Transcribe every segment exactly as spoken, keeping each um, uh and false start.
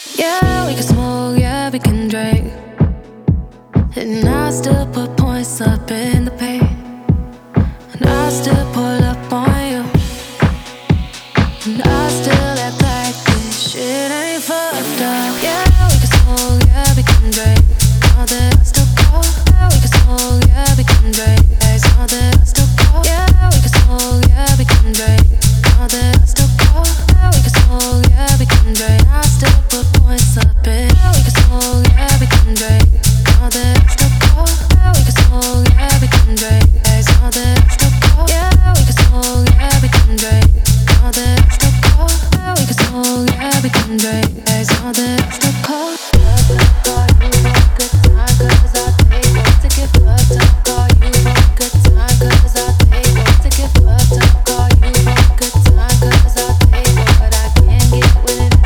Yeah, we can smoke, yeah, we can drink. And I still put points up in the pay. And I still pull up on you. And I still act like this shit ain't fucked up. Yeah, we can smoke, yeah, we can drink. Now that I still call. Yeah, we can smoke, yeah, we can drink. Guys, now that I still call. Yeah, we can smoke, yeah, we can drink. Now that I still call. Yeah, we can smoke, yeah, we can drink. I still put points up in. Yeah, we can smoke, yeah, we can drink. Now that I still call. Yeah, we can smoke, yeah, we can drink. Guys, now that I still call. Yeah, we can smoke, yeah, we can drink. Now that I still call. Yeah, we can smoke, yeah, we can drink. Guys, now that I still call. Call you for a good time, 'cause I take one to get fucked up. Call you for a good time, 'cause I take one to get fucked up. Call you for a good time, 'cause I take one, but I can't get with it.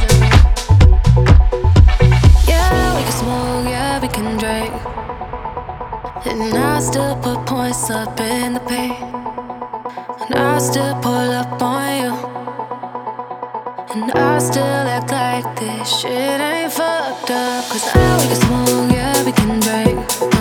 Yeah, we can smoke, yeah, we can drink. And I still put points up in the pay. And I still pull up on you. And I still act like this shit ain't fucked up. 'Cause I, we can smoke, yeah, we can drink.